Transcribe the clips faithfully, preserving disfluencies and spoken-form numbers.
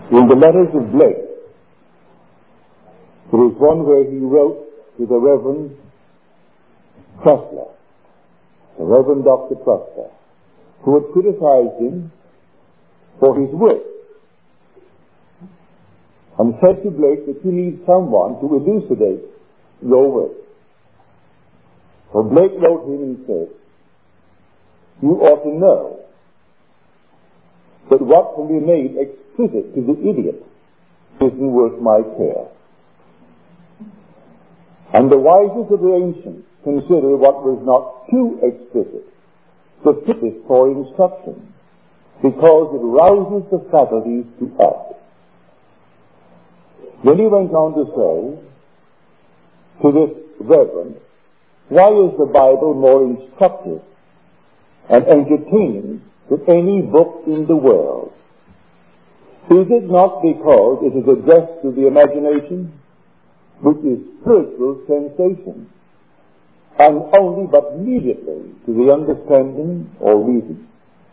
In the letters of Blake, there is one where he wrote to the Reverend Trussler, the Reverend Doctor Trussler, who had criticized him for his work, and said to Blake that you need someone to elucidate your work. So Blake wrote him and said, you ought to know that what can be made explicit to the idiot isn't worth my care. And the wisest of the ancients consider what was not too explicit the fittest for instruction, because it rouses the faculties to act. Then he went on to say to this reverend, why is the Bible more instructive and entertaining than any book in the world? Is it not because it is addressed to the imagination, which is spiritual sensation, and only but mediately to the understanding or reason?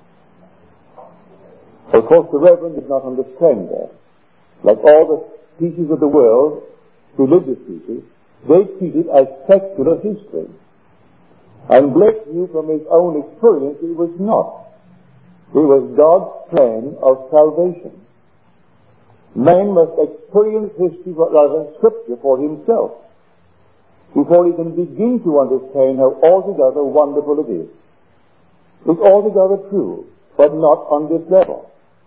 Of course, the Reverend did not understand that. Like all the teachers of the world, religious teachers, they treat it as secular history. And Blake knew from his own experience it was not. It was God's plan of salvation. Man must experience history, rather Scripture, for himself before he can begin to understand how altogether wonderful it is. It's altogether true, but not on this level.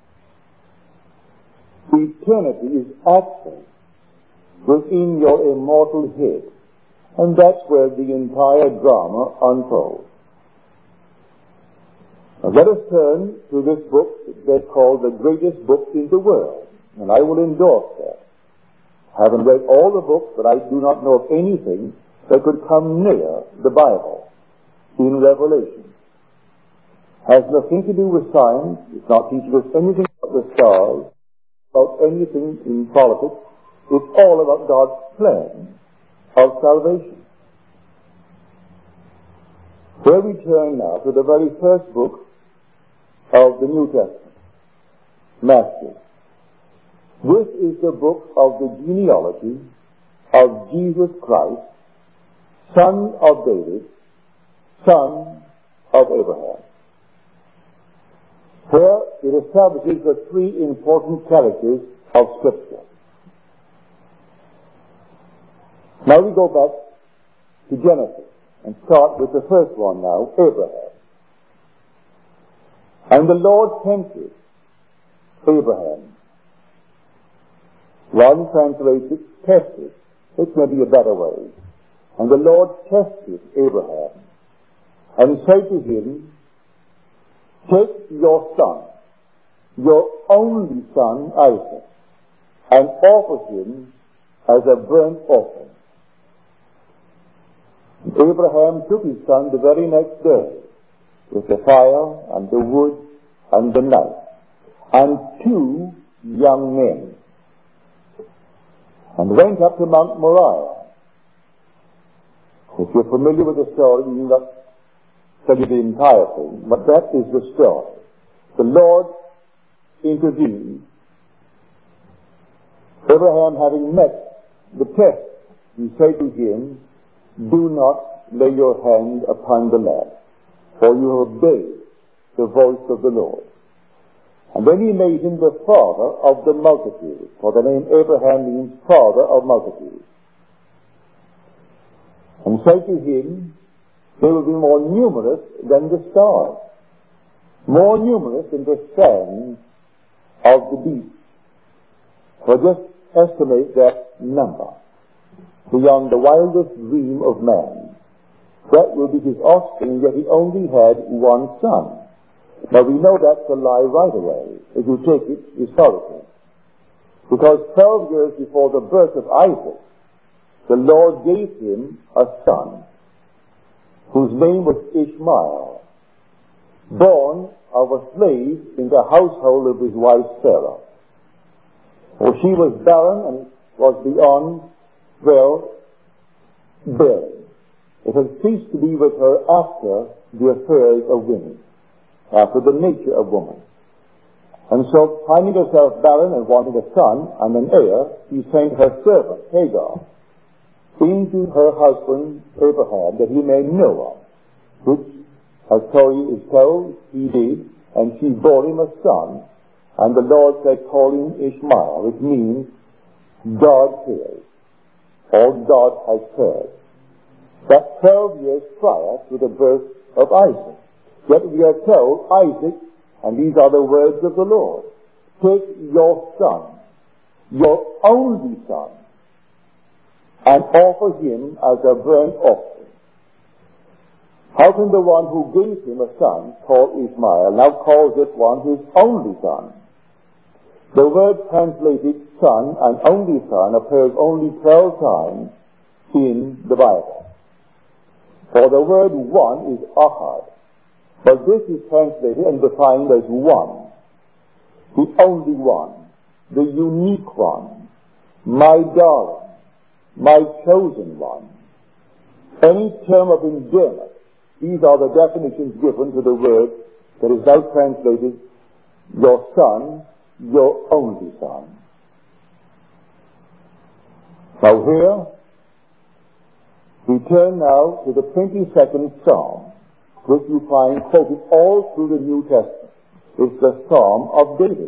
Eternity is acting within your immortal head, and that's where the entire drama unfolds. Now let us turn to this book that's called the greatest book in the world, and I will endorse that. I haven't read all the books, but I do not know of anything that could come near the Bible in Revelation. Has nothing to do with science. It's not teaching us anything about the stars, about anything in politics. It's all about God's plan of salvation. Where we turn now to the very first book of the New Testament, Matthew. This is the book of the genealogy of Jesus Christ, son of David, son of Abraham. Here it establishes the three important characters of Scripture. Now we go back to Genesis and start with the first one now, Abraham. And the Lord tempted Abraham. One translates it, tested. It may be a better way. And the Lord tested Abraham and said to him, take your son, your only son Isaac, and offer him as a burnt offering. Abraham took his son the very next day with the fire and the wood and the knife and two young men, and went up to Mount Moriah. If you're familiar with the story, you need not study the entire thing, but that is the story. The Lord intervened. Abraham, having met the test, he said to him, do not lay your hand upon the lad, for you have obeyed the voice of the Lord. And then he made him the father of the multitude, for the name Abraham means father of multitudes. And said to him, they will be more numerous than the stars, more numerous than the sands of the beach. So just estimate that number beyond the wildest dream of man. That will be his offspring, yet he only had one son. Now we know that's a lie right away, if you take it historically. Because twelve years before the birth of Isaac, the Lord gave him a son, whose name was Ishmael, born of a slave in the household of his wife Sarah. For she was barren and was beyond, well, bearing. It had ceased to be with her after the affairs of women, after the nature of woman. And so, finding herself barren and wanting a son and an heir, she sent her servant, Hagar, into her husband Abraham, that he may know her, which, as story is told, he did, and she bore him a son, and the Lord said, call him Ishmael, which means God hears, or God has heard. That's twelve years prior to the birth of Isaac. Yet we are told, Isaac, and these are the words of the Lord, take your son, your only son, and offer him as a burnt offering. How can the one who gave him a son, called Ishmael, now calls this one his only son? The word translated son and only son appears only twelve times in the Bible. For the word one is ahad, but this is translated and defined as one, the only one, the unique one, my darling, my chosen one. Any term of endearment, these are the definitions given to the word that is now translated your son, your only son. Now here, we turn now to the twenty-second Psalm, which you find quoted all through the New Testament. It's the Psalm of David.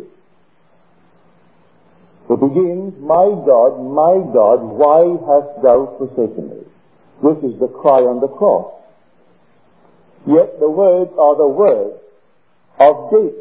It begins, my God, my God, why hast thou forsaken me? This is the cry on the cross. Yet the words are the words of David.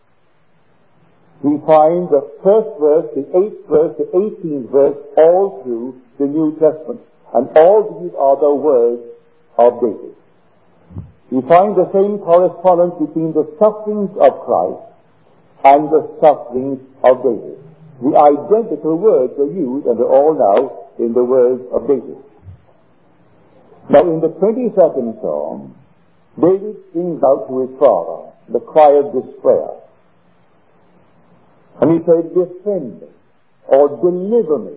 We find the first verse, the eighth verse, the eighteenth verse, all through the New Testament. And all these are the words of David. We find the same correspondence between the sufferings of Christ and the sufferings of David. The identical words are used, and they're all now in the words of David. Now in the twenty-second Psalm, David sings out to his father the cry of despair. And he said, defend me, or deliver me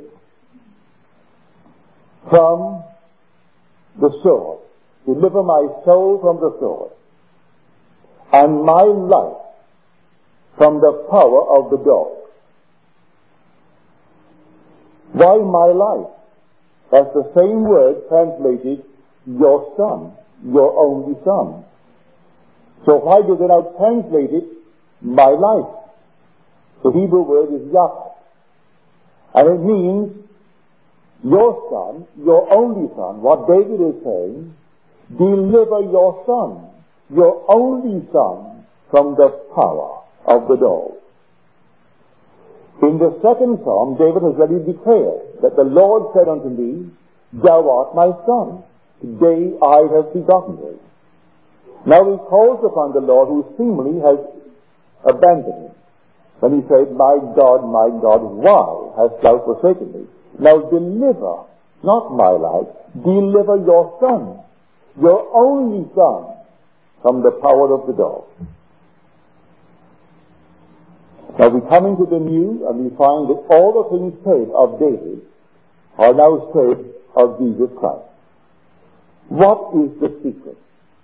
from the sword. Deliver my soul from the sword, and my life from the power of the dog. Why my life? That's the same word translated your son, your only son. So why does it now translate it my life? The Hebrew word is yachad, and it means your son, your only son. What David is saying, deliver your son, your only son, from the power of the dog. In the second Psalm, David has already declared that the Lord said unto me, thou art my son, today I have begotten thee. Now he calls upon the Lord, who seemingly has abandoned him. When he said, my God, my God, why hast thou forsaken me? Now deliver, not my life, deliver your son, your only son, from the power of the dog. Now we come into the new, and we find that all the things said of David are now said of Jesus Christ. What is the secret?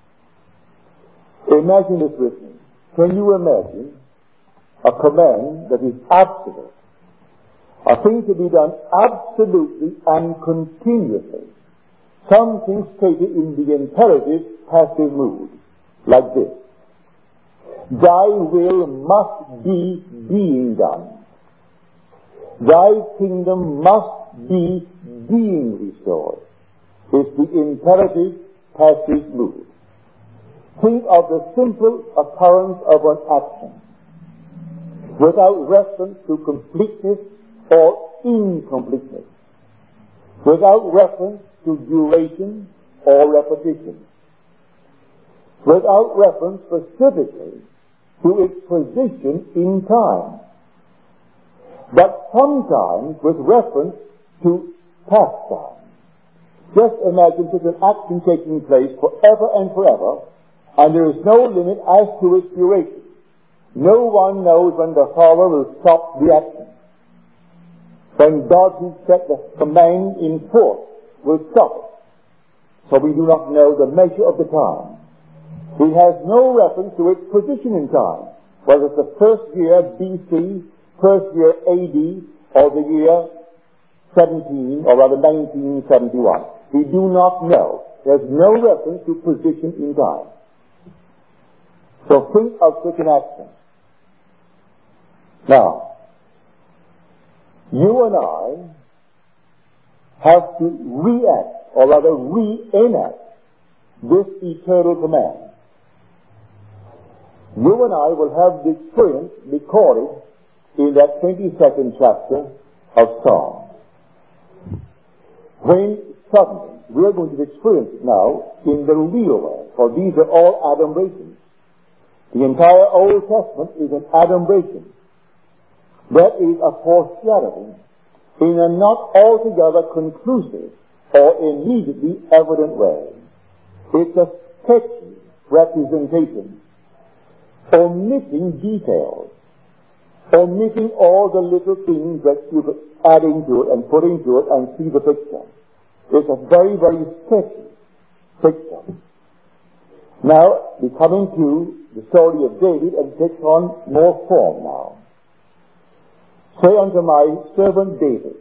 Imagine this with me. Can you imagine a command that is absolute? A thing to be done absolutely and continuously. Something stated in the imperative passive mood, like this. Thy will must be being done. Thy kingdom must be being restored. It's the imperative passive mood. Think of the simple occurrence of an action without reference to completeness or incompleteness, without reference to duration or repetition, without reference specifically to its position in time, but sometimes with reference to past time. Just imagine such an action taking place forever and forever, and there is no limit as to its duration. No one knows when the Father will stop the action. When God who set the command in force will stop it. So we do not know the measure of the time. He has no reference to its position in time. whether it's the first year B C, first year A D, or the year seventeen, or rather nineteen seventy-one. We do not know. There's no reference to position in time. So think of such an action. Now, you and I have to react, or rather re-enact, this eternal command. You and I will have the experience recorded in that twenty-second chapter of Psalms. When suddenly, we are going to experience it now in the real way, for these are all adumbrations. The entire Old Testament is an adumbration. That is a foreshadowing in a not altogether conclusive or immediately evident way. It's a sketchy representation, omitting details, omitting all the little things that you're adding to it and putting to it and see the picture. It's a very, very sketchy picture. Now, we come into the story of David and takes on more form now. Say unto my servant David,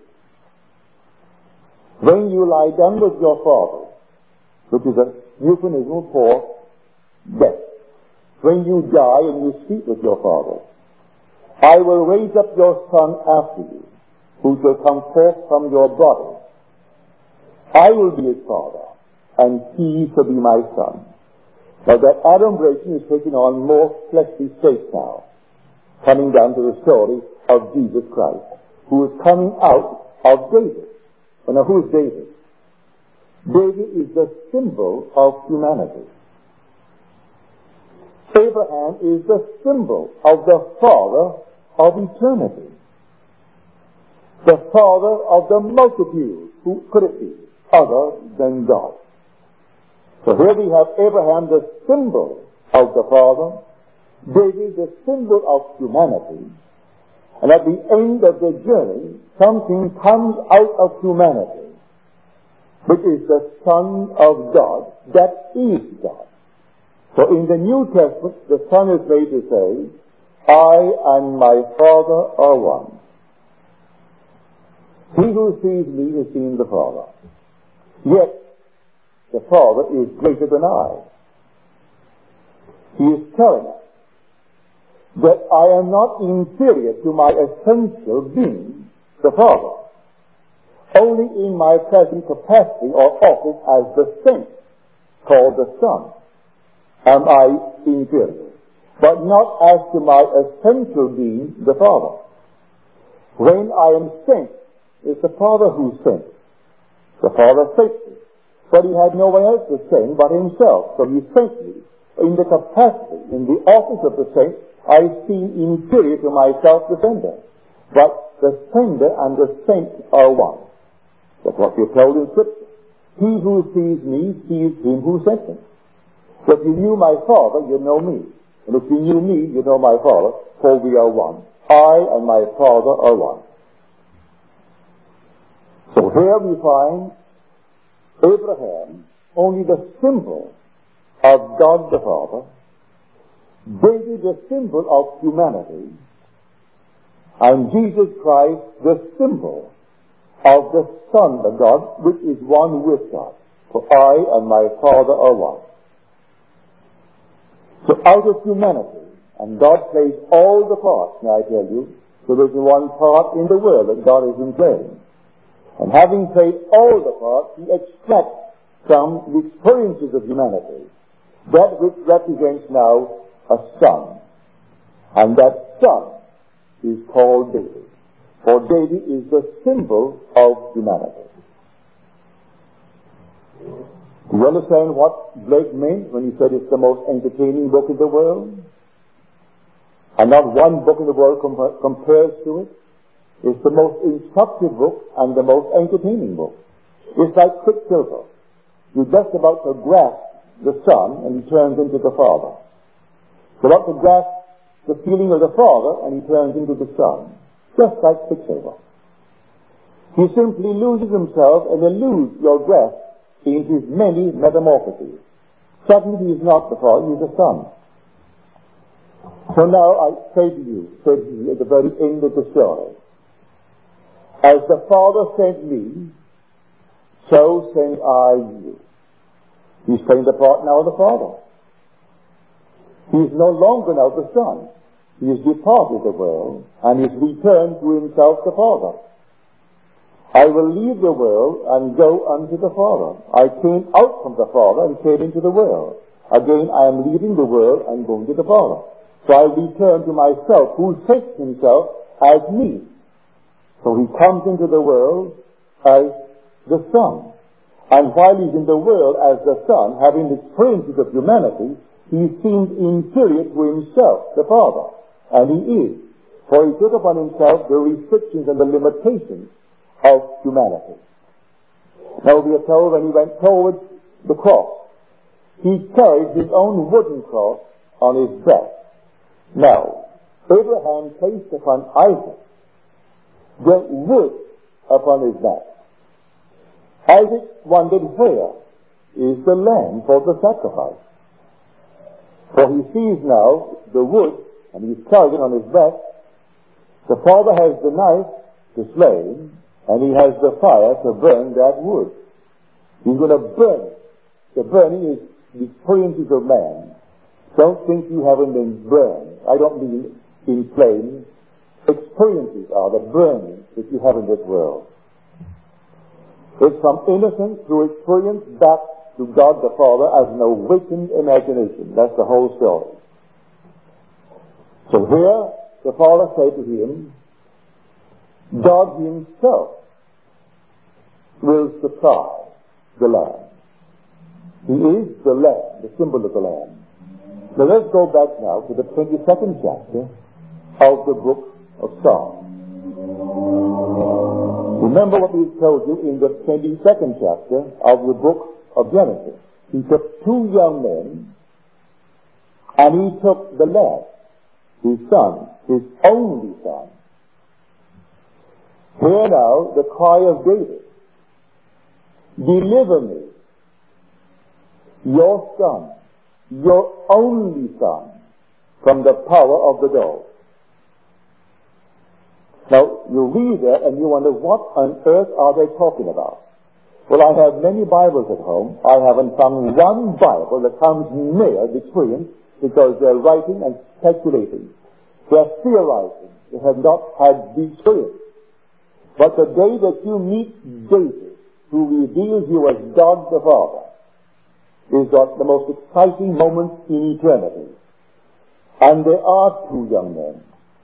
when you lie down with your father, which is a euphemism for death, when you die and you sleep with your father, I will raise up your son after you, who shall come forth from your body. I will be his father, and he shall be my son. Now that adumbration is taking on more fleshly shape now, coming down to the story of Jesus Christ, who is coming out of David. Well, now who is David? David is the symbol of humanity. Abraham is the symbol of the father of eternity. The father of the multitude. Who could it be other than God? So here we have Abraham, the symbol of the father, David, the symbol of humanity, and at the end of the journey, something comes out of humanity, which is the Son of God, that is God. So in the New Testament, the Son is made to say, I and my Father are one. He who sees me has seen the Father. Yet, the Father is greater than I. He is telling us that I am not inferior to my essential being, the Father. Only in my present capacity or office as the saint, called the Son, am I inferior, but not as to my essential being, the Father. When I am sent, it's the Father who sent. The Father sent me, but he had no one else to send but himself, so he sent me. In the capacity, in the office of the saint, I seem inferior to my self-defender. But the sender and the saint are one. That's what we're told in Scripture. He who sees me sees him who sent me. So if you knew my Father, you know me. And if you knew me, you know my Father, for we are one. I and my Father are one. So here we find Abraham, only the symbol of God the Father, David the symbol of humanity, and Jesus Christ the symbol of the Son of God, which is one with God. For I and my Father are one. So out of humanity, and God plays all the parts, now I tell you, so there's one part in the world that God isn't playing. And having played all the parts, he extracts from the experiences of humanity that which represents now a son. And that son is called David. For David is the symbol of humanity. Do you understand what Blake meant when he said it's the most entertaining book in the world? And not one book in the world com- compares to it. It's the most instructive book and the most entertaining book. It's like quicksilver. You're just about to grasp the Son and he turns into the Father. You're about to grasp the feeling of the Father and he turns into the Son. Just like quicksilver. He simply loses himself and eludes your grasp in his many metamorphoses. Suddenly he is not the Father, he is the Son. So now I say to you, said he at the very end of the story, as the Father sent me, so send I you. He's playing the part now of the Father. He is no longer now the Son. He has departed the world and is returned to himself the Father. I will leave the world and go unto the Father. I came out from the Father and came into the world. Again, I am leaving the world and going to the Father. So I return to myself, who sets himself as me. So he comes into the world as the Son. And while he's in the world as the Son, having experiences of humanity, he seems inferior to himself, the Father. And he is. For he took upon himself the restrictions and the limitations of humanity. Now we are told when he went towards the cross, he carried his own wooden cross on his back. Now, Abraham placed upon Isaac the wood upon his back. Isaac wondered, where is the lamb for the sacrifice? For he sees now the wood, and he's carried it on his back. The father has the knife to slay him, and he has the fire to burn that wood. He's going to burn it. The burning is the experiences of man. Don't think you haven't been burned. I don't mean in flames. Experiences are the burning that you have in this world. It's from innocence through experience back to God the Father as an awakened imagination. That's the whole story. So here, the Father said to him, God himself will supply the lamb. He is the lamb, the symbol of the lamb. So let's go back now to the twenty-second chapter of the book of Psalms. Remember what we told you in the twenty-second chapter of the book of Genesis. He took two young men, and he took the lad, his son, his only son. Hear now the cry of David. Deliver me, your son, your only son, from the power of the dog. Now, you read that and you wonder, what on earth are they talking about? Well, I have many Bibles at home. I haven't found one Bible that comes near the experience, because they're writing and speculating. They're theorizing. They have not had the experience. But the day that you meet David, who reveals you as God the Father, is the most exciting moment in eternity. And there are two young men.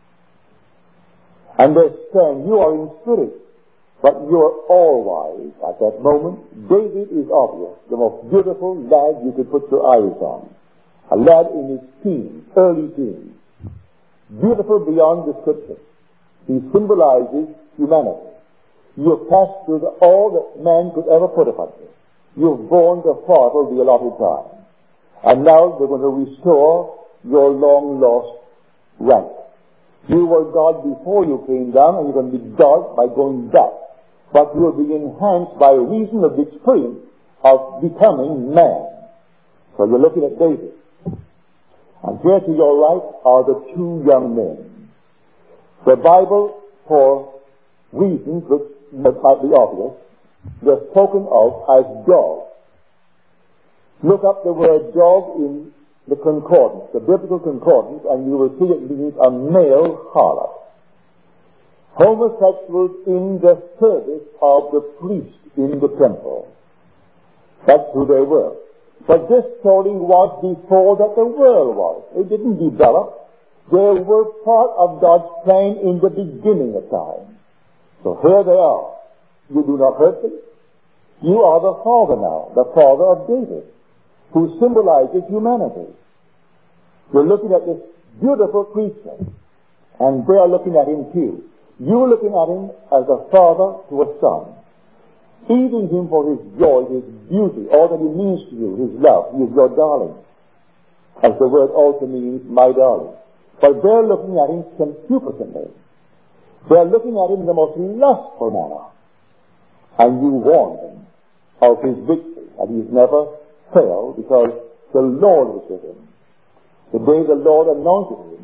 And they're saying, you are in spirit, but you are all wise. At that moment, David is obvious, the most beautiful lad you could put your eyes on. A lad in his teens, early teens. Beautiful beyond description. He symbolizes humanity. You have passed through the, all that man could ever put upon you. You've borne the part of the allotted time. And now they're going to restore your long lost rank. You were God before you came down, and you're going to be God by going back. But you will be enhanced by reason of the experience of becoming man. So you're looking at David. And here to your right are the two young men. The Bible, for reasons which might be obvious, they're spoken of as dogs. Look up the word dog in the concordance, the biblical concordance, and you will see it means a male harlot. Homosexuals in the service of the priest in the temple. That's who they were. But this story was before that the world was. It didn't develop. They were part of God's plan in the beginning of time. So here they are. You do not hurt them. You are the father now, the father of David, who symbolizes humanity. You're looking at this beautiful creature, and they are looking at him too. You're looking at him as a father to a son, eating him for his joy, his beauty, all that he means to you, his love. He is your darling, as the word also means my darling. But they're looking at him concupiscently. They're looking at him in the most lustful manner. And you warn them of his victory, and he's never failed, because the Lord was with him. The day the Lord anointed him,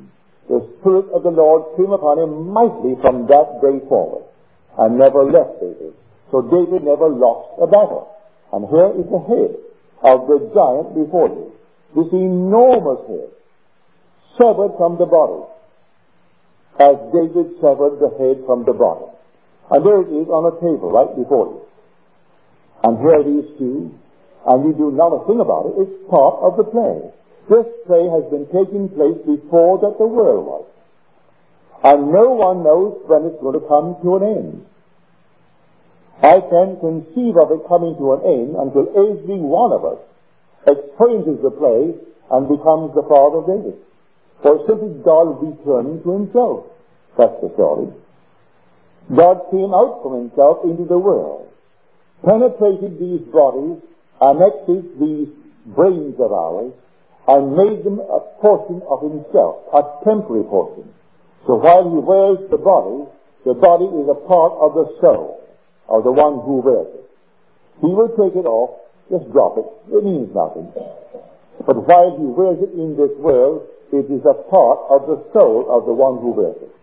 the Spirit of the Lord came upon him mightily from that day forward, and never left David. So David never lost a battle. And here is the head of the giant before you. This enormous head, severed from the body, as David severed the head from the body. And there it is on a table right before you. And here it is too, and you do not a thing about it. It's part of the play. This play has been taking place before that the world was. And no one knows when it's going to come to an end. I can conceive of it coming to an end until every one of us experiences the play and becomes the father of David. For simply God returning to himself. That's the story. God came out from himself into the world, penetrated these bodies, annexed these brains of ours, and made them a portion of himself, a temporary portion. So while he wears the body, the body is a part of the soul, of the one who wears it. He will take it off, just drop it, it means nothing. But while he wears it in this world, it is a part of the soul of the one who wears it.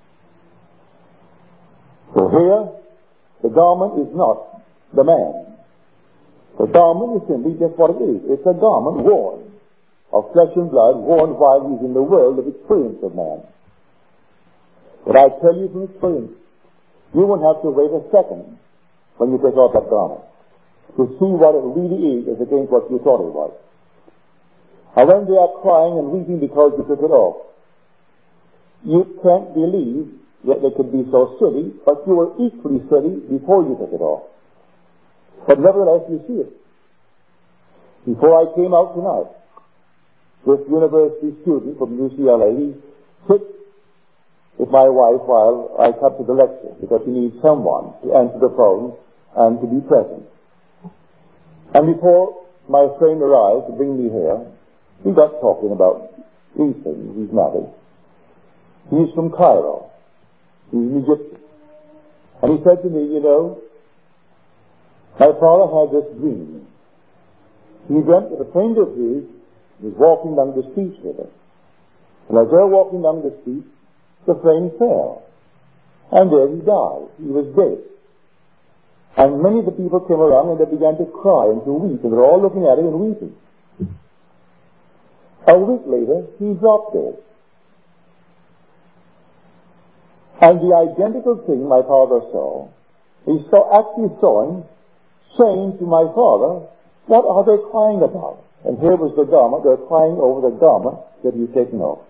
So here, the garment is not the man. The garment is simply just what it is. It's a garment worn of flesh and blood, worn while he's in the world of experience of man. But I tell you from experience, you won't have to wait a second when you take off that garment to see what it really is as against what you thought it was. And when they are crying and weeping because you took it off, you can't believe that they could be so silly, but you were equally silly before you took it off. But nevertheless, you see it. Before I came out tonight, this university student from U C L A, he sits with my wife while I come to the lecture, because he needs someone to answer the phone and to be present. And before my friend arrived to bring me here, we got talking about these things, these matters. He's from Cairo. He's an Egyptian. And he said to me, you know, my father had this dream. He dreamt that a friend of his was walking down the street with him. And as they were walking down the street, the friend fell. And there he died. He was dead. And many of the people came around and they began to cry and to weep. And they were all looking at him and weeping. A week later, he dropped dead. And the identical thing my father saw, he saw, actually saw him saying to my father, what are they crying about? And here was the garment. They're crying over the garment that he's taken off.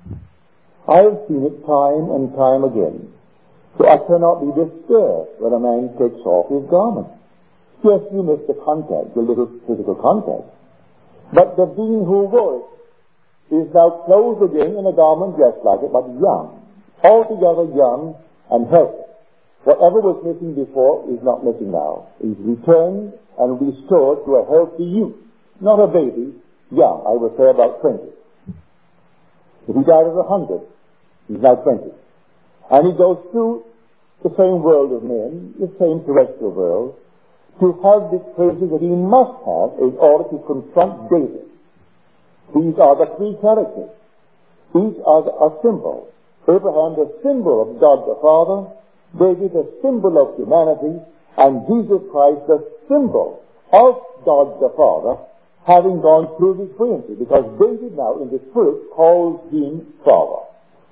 I have seen it time and time again. So I cannot be disturbed when a man takes off his garment. Yes, you miss the contact, the little physical contact. But the being who wore it is now clothed again in a garment just like it, but young. Altogether young and healthy. Whatever was missing before is not missing now. He's returned and restored to a healthy youth. Not a baby, young, I would say about twenty. If he died at a hundred, he's now twenty. And he goes through the same world of men, the same terrestrial world, to have the experiences that he must have in order to confront David. These are the three characters. Each are a symbol. Abraham, the symbol of God the Father, David, the symbol of humanity, and Jesus Christ, the symbol of God the Father, having gone through the experiences. Because David now, in the Spirit, calls him Father.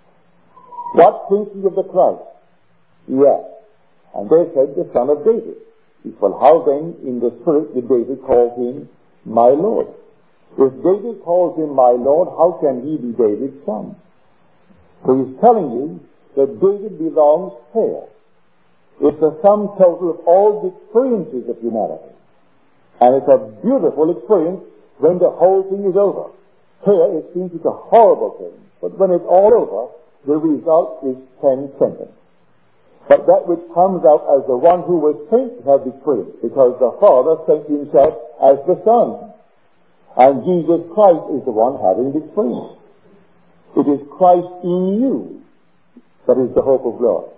What thinks he of the Christ? Yes. And they said, the Son of David. Well, how then, in the Spirit, did David call him my Lord? If David calls him my Lord, how can he be David's son? So he's telling you that David belongs here. It's the sum total of all the experiences of humanity. And it's a beautiful experience when the whole thing is over. Here it seems it's a horrible thing. But when it's all over, the result is transcendent. But that which comes out as the one who was sent to have the experience, because the Father sent himself as the Son. And Jesus Christ is the one having the experience. It is Christ in you that is the hope of glory.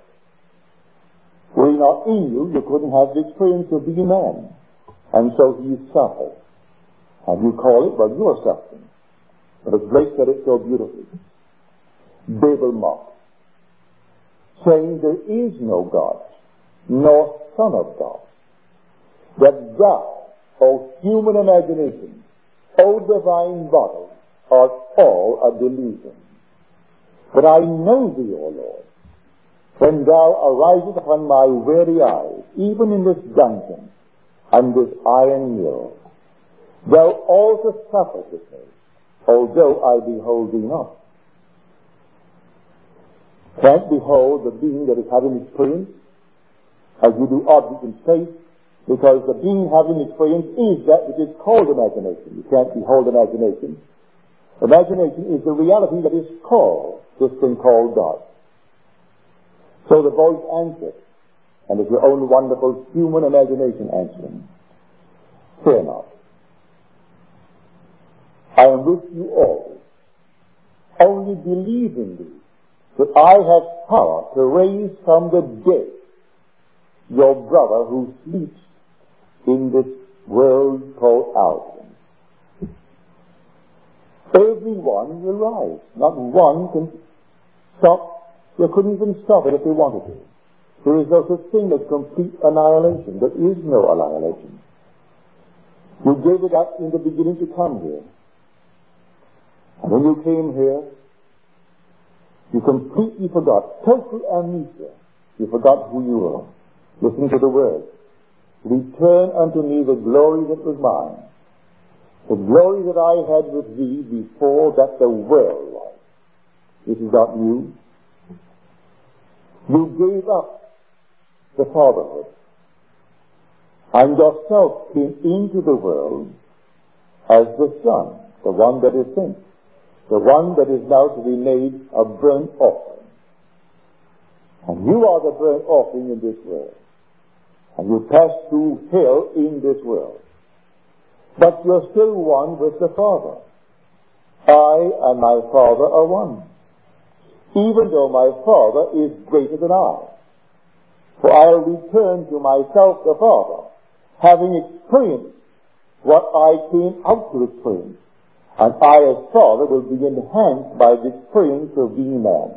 Were he not in you, you couldn't have the experience of being man. And so he suffered. And you call it, well, you are suffering. But it's great that it's so beautifully. Babel mocked, saying, there is no God, nor Son of God, that thou, O human imagination, O divine body, art all a delusion. But I know thee, O Lord, when thou arisest upon my very eyes, even in this dungeon and this iron mill, thou also sufferest with me, although I behold thee not. Can't behold the being that is having experience as you do objects in space, because the being having experience is that which is called imagination. You can't behold imagination. Imagination is the reality that is called this thing called God. So the voice answered, and it's your own wonderful human imagination answering, fear not. I am with you always. Only believe in me that I have power to raise from the dead your brother who sleeps in this world called Albion. Everyone will rise. Not one can stop. They couldn't even stop it if they wanted to. There is no such thing as complete annihilation. There is no annihilation. You gave it up in the beginning to come here. And when you came here, you completely forgot. Total amnesia. You forgot who you were. Listen to the words. Return unto me the glory that was mine. The glory that I had with thee before that the world was. This is not new. You gave up the fatherhood and yourself came into the world as the Son, the one that is sent, the one that is now to be made a burnt offering. And you are the burnt offering in this world. And you pass through hell in this world. But you're still one with the Father. I and my Father are one. Even though my Father is greater than I. For I'll return to myself the Father, having experienced what I came out to experience. And I as Father will be enhanced by the experience of being man.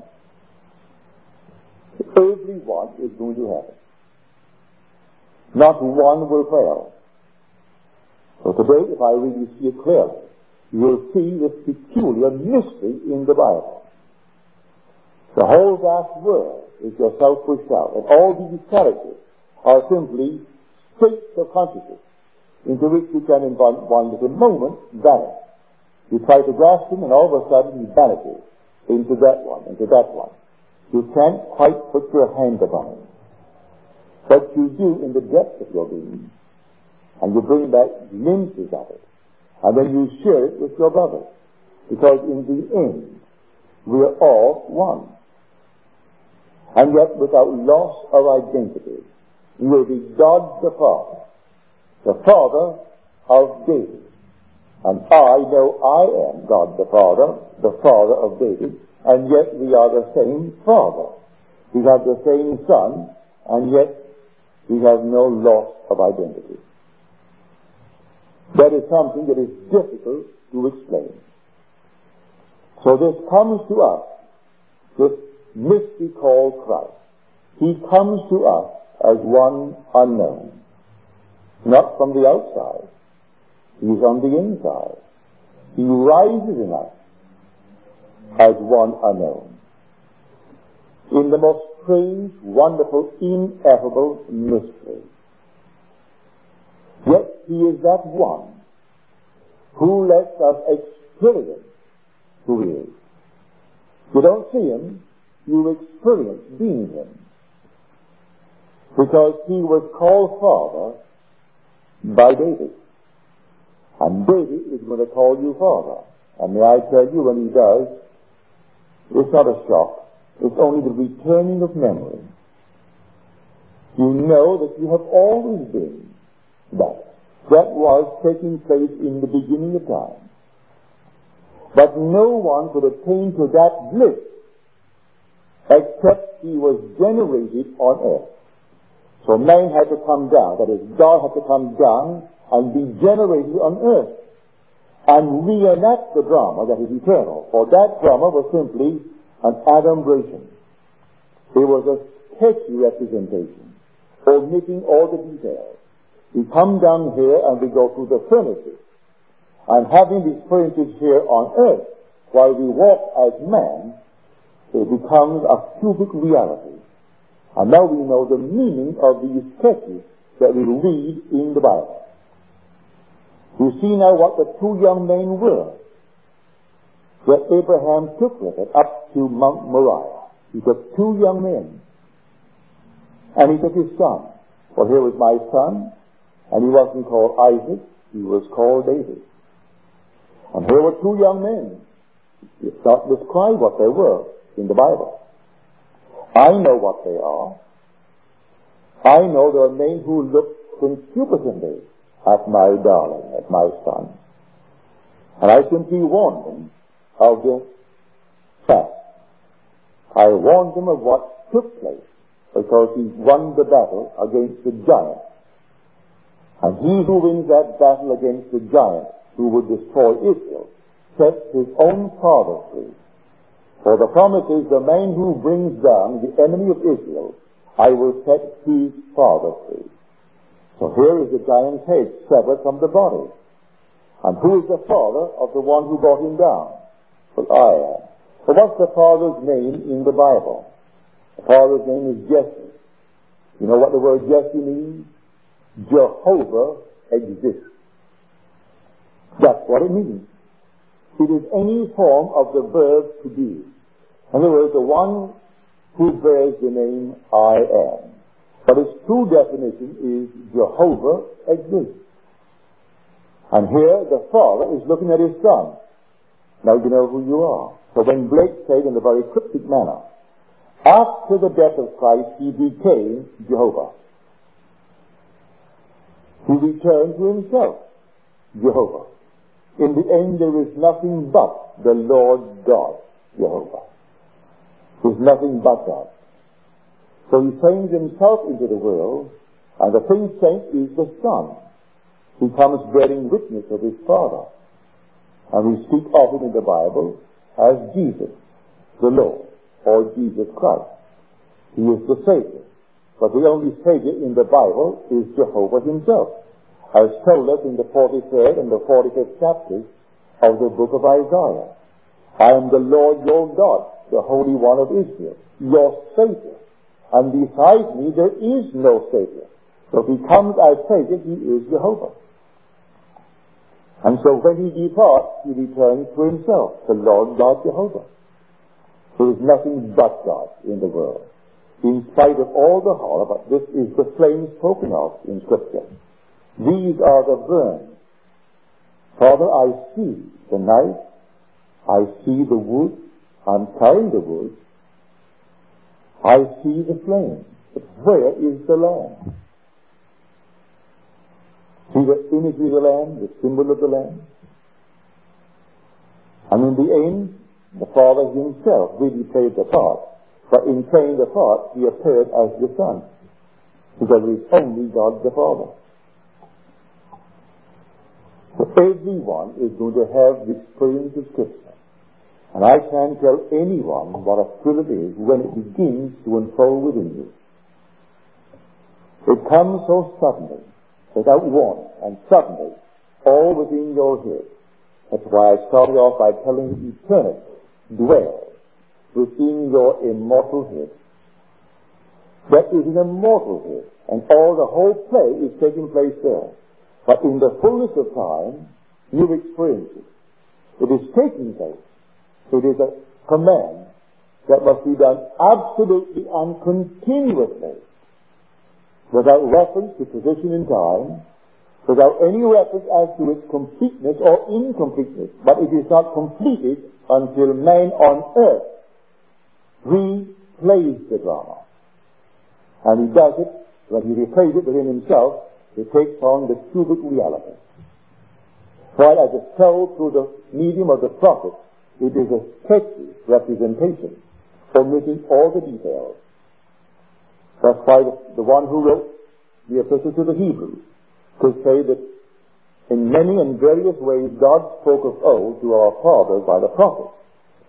Everyone is going to have it. Not one will fail. So today, if I really see it clearly, you will see this peculiar mystery in the Bible. The whole vast world is yourself pushed out, and all these characters are simply states of consciousness into which you can in one, one little moment vanish. You try to grasp him, and all of a sudden he vanishes into that one, into that one. You can't quite put your hand upon it. But you do in the depth of your being. And you bring back glimpses of it. And then you share it with your brothers. Because in the end, we are all one. And yet without loss of identity, we will be God the Father, the Father of David. And I know I am God the Father, the Father of David, and yet we are the same Father. We have the same Son, and yet we have no loss of identity. That is something that is difficult to explain. So this comes to us, this mystery called Christ. He comes to us as one unknown. Not from the outside. He is on the inside. He rises in us as one unknown. In the most strange, wonderful, ineffable mystery. Yet he is that one who lets us experience who he is. You don't see him, you experience being him. Because he was called Father by David. And David is going to call you Father. And may I tell you, when he does, it's not a shock. It's only the returning of memory. You know that you have always been that. That was taking place in the beginning of time. But no one could attain to that bliss except he was generated on earth. So man had to come down, that is, God had to come down and be generated on earth and reenact the drama that is eternal. For that drama was simply an adumbration. It was a sketchy representation, omitting all the details. We come down here and we go through the furnaces. And having these furnaces here on earth, while we walk as man, it becomes a cubic reality. And now we know the meaning of these sketches that we read in the Bible. You see now what the two young men were that Abraham took with him up to Mount Moriah. He took two young men. And he took his son. Well, here was my son, and he wasn't called Isaac, he was called David. And here were two young men. It's not described what they were in the Bible. I know what they are. I know there are men who look concupiscently at my darling, at my son. And I simply warn them of the fact. I warn them of what took place, because he won the battle against the giant. And he who wins that battle against the giant who would destroy Israel sets his own father free. For the promise is, the man who brings down the enemy of Israel, I will set his father free. So here is the giant's head severed from the body. And who is the father of the one who brought him down? Well, I am. So what's the father's name in the Bible? The father's name is Jesse. You know what the word Jesse means? Jehovah exists. That's what it means. It is any form of the verb to be. In other words, the one who bears the name I am. But its true definition is Jehovah exists. And here the father is looking at his son. Now you know who you are. So when Blake said in a very cryptic manner, after the death of Christ, he became Jehovah. He returned to himself, Jehovah. In the end, there is nothing but the Lord God, Jehovah. There's nothing but God. So he sends himself into the world, and the thing sent is the Son. He comes bearing witness of his Father. And we speak of him in the Bible as Jesus, the Lord, or Jesus Christ. He is the Savior. But the only Savior in the Bible is Jehovah himself, as told us in the forty-third and the forty-fifth chapters of the book of Isaiah. I am the Lord your God, the Holy One of Israel, your Savior. And besides me there is no Savior. So if he comes as Savior, he is Jehovah. And so when he departs, he returns to himself, the Lord God Jehovah. There is nothing but God in the world. In spite of all the horror, but this is the flame spoken of in Scripture. These are the burns. Father, I see the knife, I see the wood, I'm carrying the wood, I see the flame, but where is the Lamb? See the image of the Lamb, the symbol of the Lamb? And in the end, the Father himself really played the part, but in playing the part, he appeared as the Son, because it is only God the Father. So everyone is going to have the experience of Scripture. And I can't tell anyone what a thrill it is when it begins to unfold within you. It comes so suddenly, without warning, and suddenly, all within your head. That's why I started off by telling you eternity dwells within your immortal head. That is an immortal head, and all the whole play is taking place there. But in the fullness of time, you experience it. It is taking place. It is a command that must be done absolutely and continuously, without reference to position in time, without any reference as to its completeness or incompleteness. But it is not completed until man on earth replays the drama. And he does it, when he replays it within himself, it takes on the cubic reality. While as it's told through the medium of the prophet, it is a sketchy representation, omitting all the details. That's why the, the one who wrote the epistle to the Hebrews could say that in many and various ways God spoke of old to our fathers by the prophets.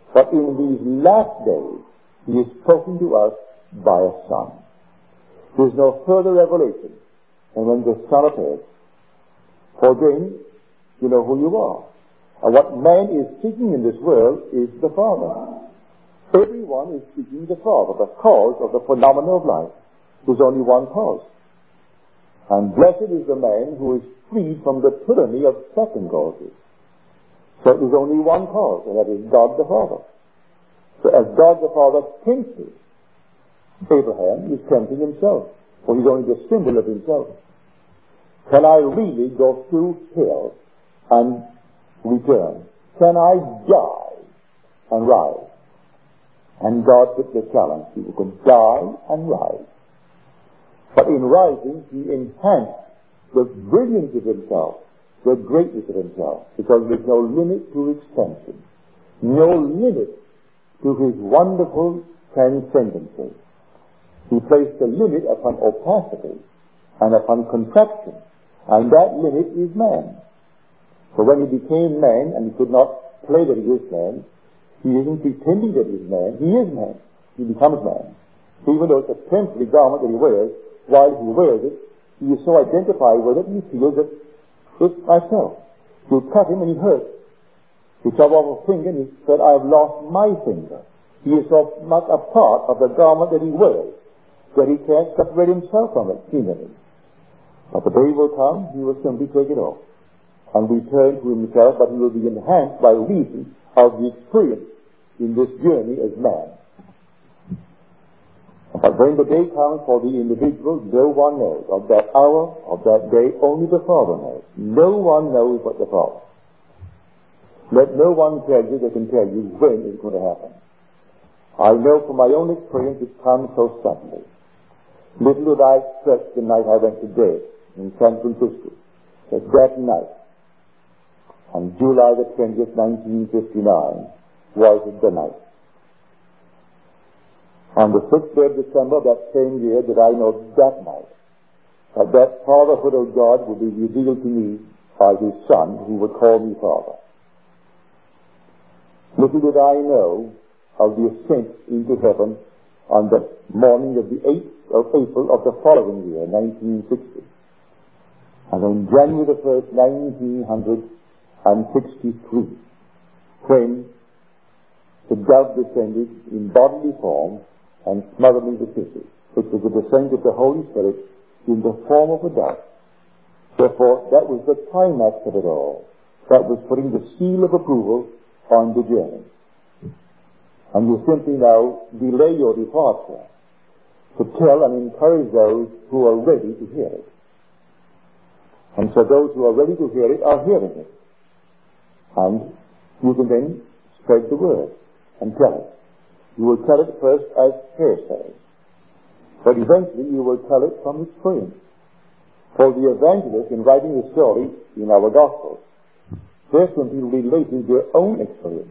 But in these last days, he is spoken to us by a Son. There is no further revelation than when the Son appears. For then, you know who you are. And what man is seeking in this world is the Father. Everyone is seeking the Father, the cause of the phenomena of life. There's only one cause. And blessed is the man who is freed from the tyranny of second causes. So there's only one cause, and that is God the Father. So as God the Father tempted Abraham, he's tempting himself, for he's only the symbol of himself. Can I really go through hell and return? Can I die and rise? And God took the challenge. He could die and rise. But in rising, he enhanced the brilliance of himself, the greatness of himself, because there's no limit to extension, no limit to his wonderful transcendency. He placed a limit upon opacity and upon contraction, and that limit is man. So when he became man, and he could not play that he is man, he isn't pretending that he is man, he is man. He becomes man. Even though it's a temporary garment that he wears, while he wears it, he is so identified with it, he feels that it's myself. You cut him and he hurts. You chop off a finger and he said, I have lost my finger. He is so much a part of the garment that he wears that he can't separate himself from it, seemingly. But the day will come, he will simply take it off and return to himself, but he will be enhanced by reason of the experience in this journey as man. But when the day comes for the individual, no one knows. Of that hour, of that day, only the Father knows. No one knows but the Father. Let no one tell you that can tell you when it's going to happen. I know from my own experience it comes so suddenly. Little did I expect the night I went to bed in San Francisco, that that night, on July the twentieth, nineteen fifty-nine, was the night. On the sixth day of December that same year did I know that night that that fatherhood of God would be revealed to me by his Son, who would call me Father. Little did I know of the ascent into heaven on the morning of the eighth of April of the following year, nineteen sixty. And on January the first, nineteen sixty-three, when the dove descended in bodily form and smothered me with kisses. It was the descent of the Holy Spirit in the form of a dove. Therefore, that was the climax of it all. That was putting the seal of approval on the journey. And you simply now delay your departure to tell and encourage those who are ready to hear it. And so those who are ready to hear it are hearing it. And you can then spread the word and tell it. You will tell it first as hearsay, but eventually you will tell it from experience. For the evangelists, in writing the story in our Gospels, they're simply relating their own experience.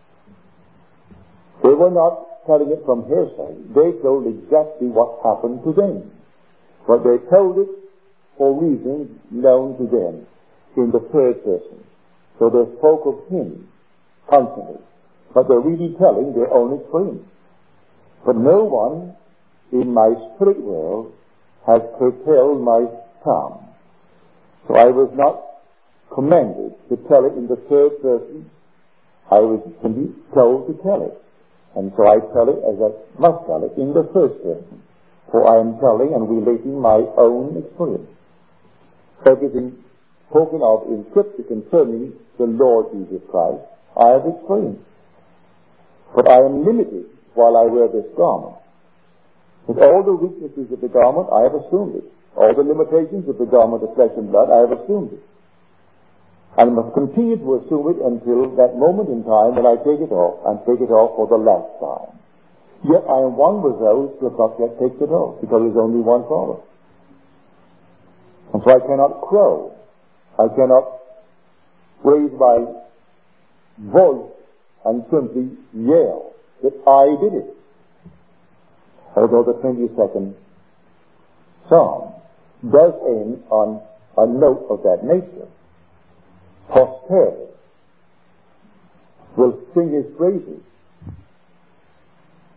They were not telling it from hearsay. They told exactly what happened to them. But they told it for reasons known to them in the third person. So they spoke of him constantly. But they're really telling their own experience. But no one in my spirit world has curtailed my tongue. So I was not commanded to tell it in the third person. I was told to tell it. And so I tell it as I must tell it in the first person. For I am telling and relating my own experience. Everything spoken of in Scripture concerning the Lord Jesus Christ, I have experienced. But I am limited while I wear this garment. With all the weaknesses of the garment, I have assumed it. All the limitations of the garment of flesh and blood, I have assumed it. I must continue to assume it until that moment in time when I take it off, and take it off for the last time. Yet I am one with those who have not yet taken it off, because there is only one Father. And so I cannot crow. I cannot raise my voice and simply yell that I did it. Although the twenty-second Psalm does end on a note of that nature. Posterity will sing his praises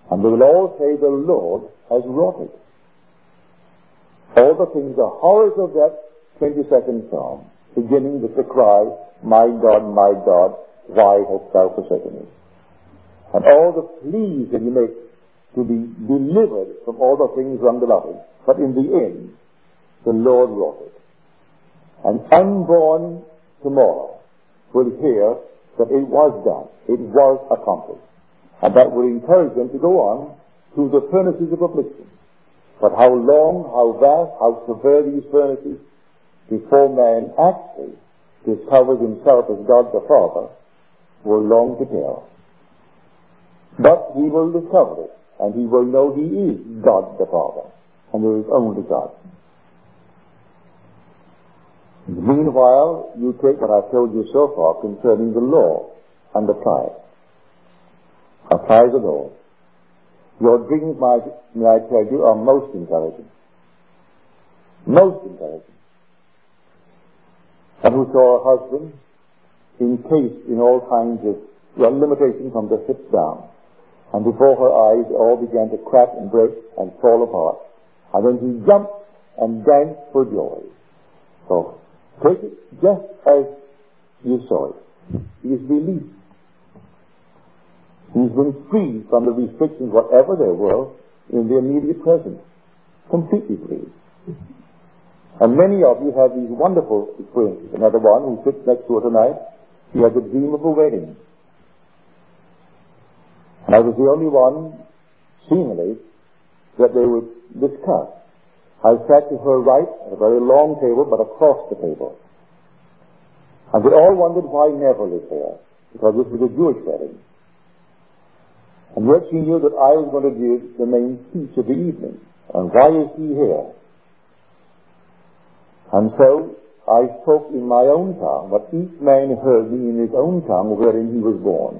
And they will all say, the Lord has wrought it. All the things, the horrors of that twenty-second Psalm, beginning with the cry, my God, my God, why hast thou forsaken me? And all the pleas that he makes to be delivered from all the things unbeloved. But in the end, the Lord wrought it. And unborn tomorrow will hear that it was done, it was accomplished. And that will encourage them to go on through the furnaces of affliction. But how long, how vast, how severe these furnaces, before man actually discovers himself as God the Father, will long to tell. But he will discover it, and he will know he is God the Father, and there is only God. Meanwhile, you take what I've told you so far concerning the law and apply it. Apply the law. Your dreams, my, may I tell you, are most intelligent. Most intelligent. And who saw a husband encased in all kinds of well, limitations from the hips down. And before her eyes, it all began to crack and break and fall apart. And then he jumped and danced for joy. So, take it just as you saw it. He is released. He's been freed from the restrictions, whatever they were, in the immediate present. Completely free. And many of you have these wonderful experiences. Another one who sits next to her tonight, he had the dream of a wedding. And I was the only one, seemingly, that they would discuss. I sat to her right at a very long table, but across the table. And they all wondered why Neville is there, because this was a Jewish wedding. And yet she knew that I was going to give the main speech of the evening. And why is he here? And so I spoke in my own tongue, but each man heard me in his own tongue wherein he was born.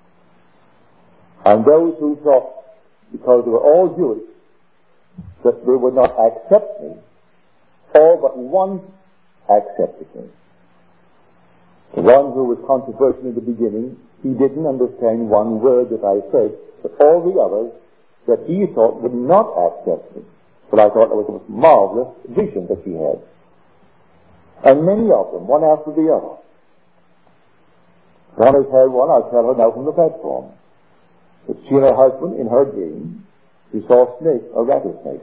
And those who thought, because they were all Jewish, that they would not accept me, all but one accepted me. The one who was controversial in the beginning, he didn't understand one word that I said, but all the others that he thought would not accept me. But I thought it was a marvelous vision that he had. And many of them, one after the other. One has had one, I'll tell her now from the platform. That she and her husband, in her dream, she saw a snake, a rattlesnake.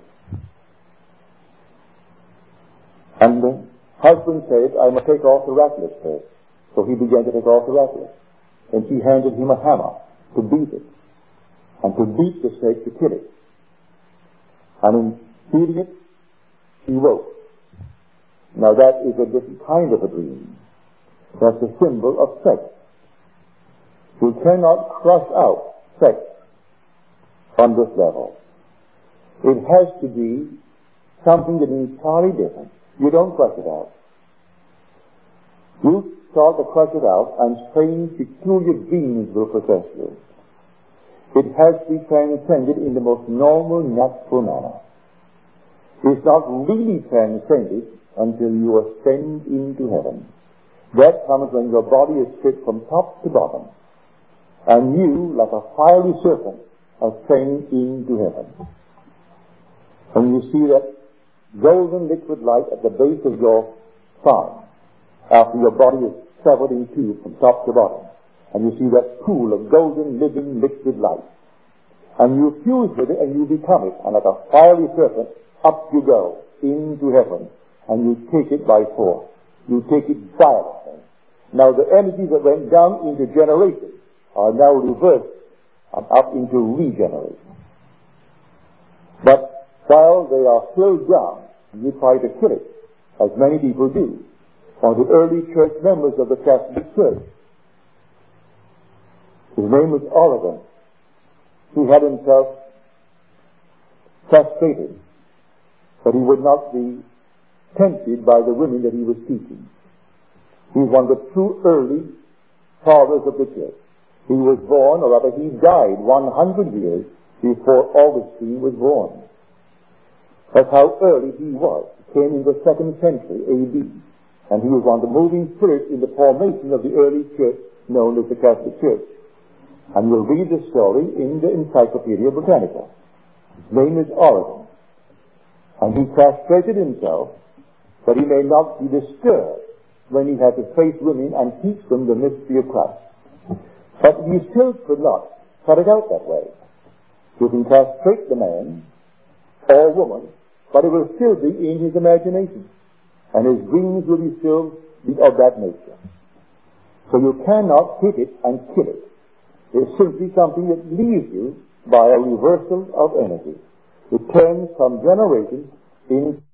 And the husband said, I must take off the rattlers first. So he began to take off the rattlers. And she handed him a hammer to beat it. And to beat the snake to kill it. And in beating it, he woke. Now that is a different kind of a dream. That's a symbol of sex. You cannot crush out sex on this level. It has to be something that is entirely different. You don't crush it out. You start to crush it out, and strange, peculiar dreams will possess you. It has to be transcended in the most normal, natural manner. It's not really transcended until you ascend into heaven. That comes when your body is stripped from top to bottom, and you, like a fiery serpent, ascend into heaven. And you see that golden liquid light at the base of your spine, after your body is severed in two from top to bottom. And you see that pool of golden, living, liquid light. And you fuse with it and you become it. And like a fiery serpent, up you go into heaven. And you take it by force. You take it violently. Now the energies that went down into generation are now reversed and up into regeneration. But while they are still young, you try to kill it, as many people do. Or the early church members of the Catholic Church. His name was Origen. He had himself castrated, but he would not be tempted by the women that he was teaching. He was one of the true early fathers of the church. He was born, or rather he died one hundred years before Augustine was born. That's how early he was. He came in the second century A D. And he was one of the moving spirits in the formation of the early church known as the Catholic Church. And you'll read the story in the Encyclopedia Britannica. His name is Origen. And he castrated himself that he may not be disturbed when he had to face women and teach them the mystery of Christ. But you still could not cut it out that way. You can castrate the man or woman, but it will still be in his imagination. And his dreams will be still be of that nature. So you cannot hit it and kill it. It's simply something that leaves you by a reversal of energy. It turns from generation into